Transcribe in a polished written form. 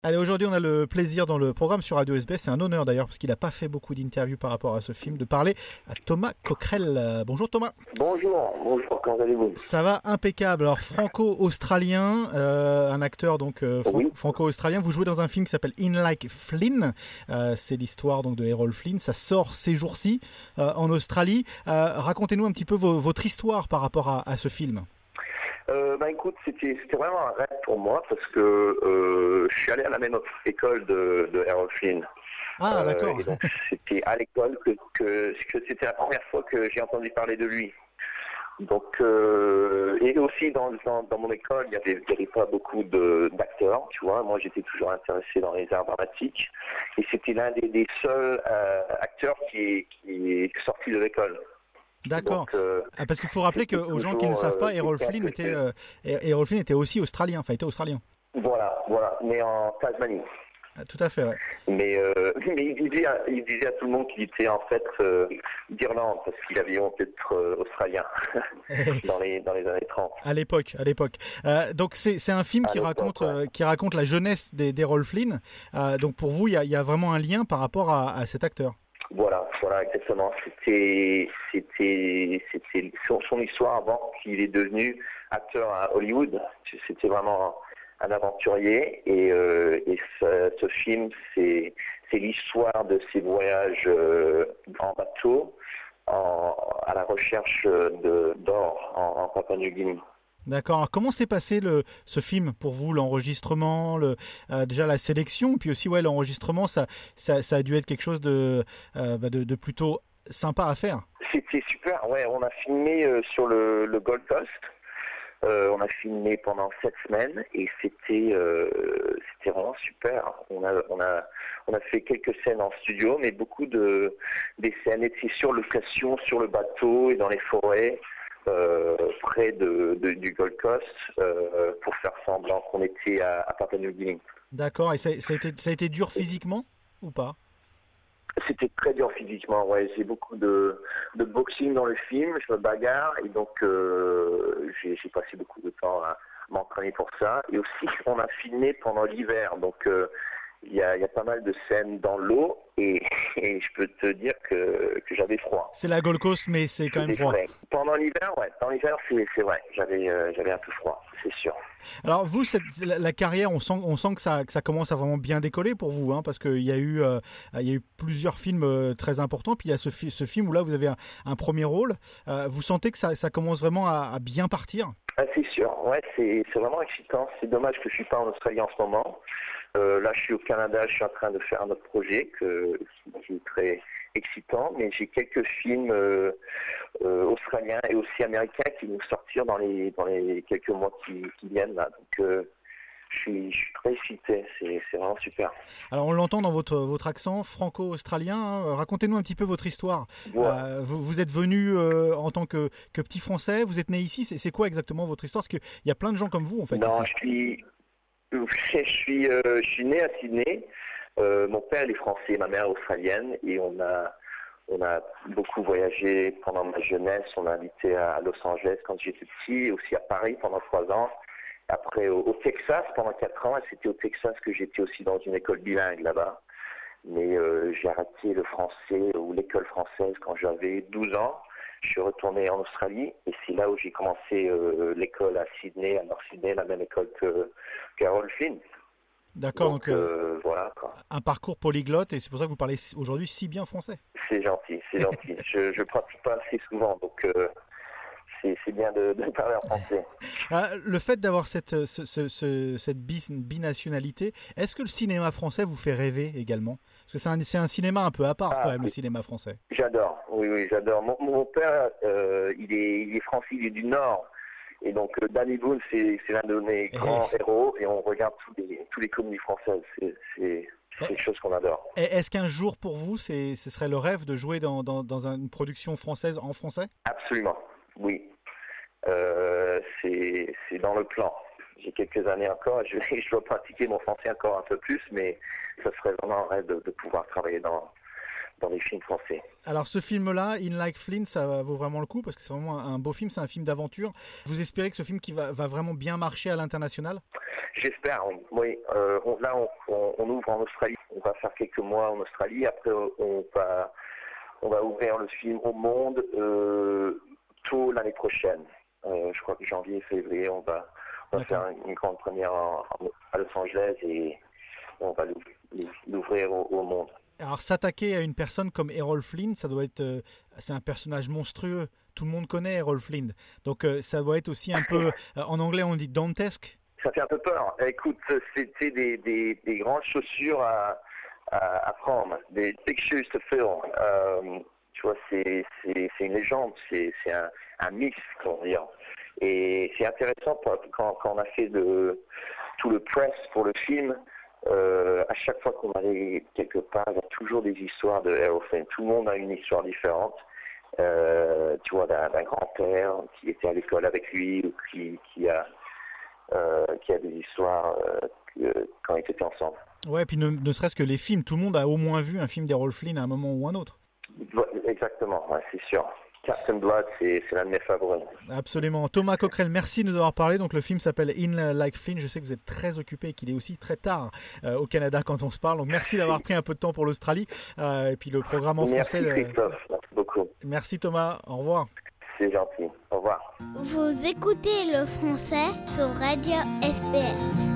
Allez, aujourd'hui, on a le plaisir dans le programme sur Radio SBS, c'est un honneur d'ailleurs, parce qu'il n'a pas fait beaucoup d'interviews par rapport à ce film, de parler à Thomas Cockrell. Bonjour Thomas. Bonjour, comment allez-vous? Ça va impeccable. Alors, franco-australien, un acteur donc Oui. franco-australien. Vous jouez dans un film qui s'appelle In Like Flynn. C'est l'histoire donc de Errol Flynn. Ça sort ces jours-ci en Australie. Racontez-nous un petit peu votre histoire par rapport à ce film. Écoute, c'était vraiment un rêve pour moi parce que je suis allé à la même école de Errol Flynn. Ah, d'accord. Et donc c'était à l'école que c'était la première fois que j'ai entendu parler de lui. Donc et aussi dans mon école, il y avait pas beaucoup d'acteurs, tu vois. Moi, j'étais toujours intéressé dans les arts dramatiques et c'était l'un des seuls acteurs qui est sorti de l'école. D'accord. Donc, Parce qu'il faut rappeler qu'aux gens qui ne savent pas, Errol Flynn était aussi australien, enfin était australien. Voilà, né en Tasmanie. Ah, tout à fait, ouais. Mais il disait à tout le monde qu'il était en fait d'Irlande parce qu'il avait honte d'être australien dans les années 30. À l'époque. Donc c'est un film qui raconte la jeunesse d'Errol Flynn. Donc pour vous, il y a vraiment un lien par rapport à cet acteur. Voilà, exactement. C'était son histoire avant qu'il est devenu acteur à Hollywood. C'était vraiment un aventurier et ce film, c'est l'histoire de ses voyages en bateau à la recherche d'or en Papouasie-Nouvelle-Guinée. D'accord. Alors, comment s'est passé ce film pour vous, l'enregistrement, déjà la sélection, puis aussi l'enregistrement, ça a dû être quelque chose de plutôt sympa à faire. C'était super. Ouais, on a filmé sur le Gold Coast. On a filmé pendant 7 semaines et c'était vraiment super. On a fait quelques scènes en studio, mais beaucoup des scènes étaient sur location, sur le bateau et dans les forêts. Près du Gold Coast pour faire semblant qu'on était à Papouasie-Nouvelle-Guinée. D'accord, et ça a été dur physiquement ou pas? C'était très dur physiquement, ouais. J'ai beaucoup de boxing dans le film, je me bagarre et donc j'ai passé beaucoup de temps à m'entraîner pour ça. Et aussi, on a filmé pendant l'hiver, donc il y a pas mal de scènes dans l'eau et je peux te dire que j'avais froid. C'est la Gold Coast, mais c'est quand même froid. Pendant l'hiver, ouais. Dans l'hiver, c'est vrai. J'avais un peu froid, c'est sûr. Alors vous, la carrière, on sent que ça commence à vraiment bien décoller pour vous, hein, parce qu'il y a eu plusieurs films très importants, puis il y a ce film où là vous avez un premier rôle. Vous sentez que ça commence vraiment à bien partir? Ah, c'est sûr, ouais, c'est vraiment excitant. C'est dommage que je suis pas en Australie en ce moment. Là, je suis au Canada, je suis en train de faire un autre projet qui est très excitant, mais j'ai quelques films australiens et aussi américains qui vont sortir dans les quelques mois qui viennent là. Donc, je suis très excité, c'est vraiment super. Alors on l'entend dans votre accent franco-australien, hein. Racontez-nous un petit peu votre histoire. Ouais. Vous êtes venu en tant que petit Français, vous êtes né ici, c'est quoi exactement votre histoire? Parce qu'il y a plein de gens comme vous en fait. Non, ici. je suis né à Sydney. Mon père il est français, ma mère est australienne et on a beaucoup voyagé pendant ma jeunesse. On a habité à Los Angeles quand j'étais petit, et aussi à Paris pendant 3 ans. Après au Texas pendant 4 ans, et c'était au Texas que j'étais aussi dans une école bilingue là-bas. Mais j'ai arrêté le français ou l'école française quand j'avais 12 ans. Je suis retourné en Australie et c'est là où j'ai commencé l'école à Sydney, à North Sydney, la même école qu'Errol Flynn. D'accord, donc voilà quoi. Un parcours polyglotte et c'est pour ça que vous parlez aujourd'hui si bien français. C'est gentil. Je pratique pas assez souvent, donc c'est bien de parler en français. Le fait d'avoir cette binationalité, est-ce que le cinéma français vous fait rêver également? Parce que c'est un cinéma un peu à part quand même, le cinéma français. J'adore, oui, j'adore. Mon père, il est français, il est du Nord. Et donc Danny Boone, c'est l'un de mes grands héros et on regarde tous les comédies françaises. C'est quelque chose qu'on adore. Est-ce qu'un jour pour vous, ce serait le rêve de jouer dans une production française en français? Absolument, oui. C'est dans le plan. J'ai quelques années encore, je dois pratiquer mon français encore un peu plus, mais ça serait vraiment un rêve de pouvoir travailler dans dans les films français. Alors ce film-là, In Like Flint, ça vaut vraiment le coup parce que c'est vraiment un beau film, c'est un film d'aventure. Vous espérez que ce film qui va vraiment bien marcher à l'international? J'espère, oui. On ouvre en Australie. On va faire quelques mois en Australie. Après, on va ouvrir le film au monde tôt l'année prochaine. Je crois que janvier, février, on va faire une grande première à Los Angeles et on va l'ouvrir au monde. Alors s'attaquer à une personne comme Errol Flynn, ça doit être, c'est un personnage monstrueux. Tout le monde connaît Errol Flynn, donc ça doit être aussi un peu, en anglais on dit dantesque. Ça fait un peu peur. Écoute, c'était des grandes chaussures à prendre, des big shoes to fill. Tu vois, c'est une légende, c'est un mythe, comment dire. Et c'est intéressant quand on a fait tout le press pour le film. À chaque fois qu'on allait quelque part, il y a toujours des histoires de Errol Flynn. Tout le monde a une histoire différente. Tu vois, d'un grand-père qui était à l'école avec lui ou qui a des histoires quand ils étaient ensemble. Ouais, puis ne serait-ce que les films, tout le monde a au moins vu un film d'Errol Flynn à un moment ou un autre. Exactement, ouais, c'est sûr. Captain Blood, c'est l'un de mes favoris. Absolument. Thomas Coquerel, merci de nous avoir parlé. Donc le film s'appelle In Like Flynn. Je sais que vous êtes très occupé et qu'il est aussi très tard au Canada quand on se parle. Donc merci d'avoir pris un peu de temps pour l'Australie. Et puis le programme en français. Merci Christophe, merci beaucoup. Merci Thomas, au revoir. C'est gentil, au revoir. Vous écoutez le français sur Radio SPS.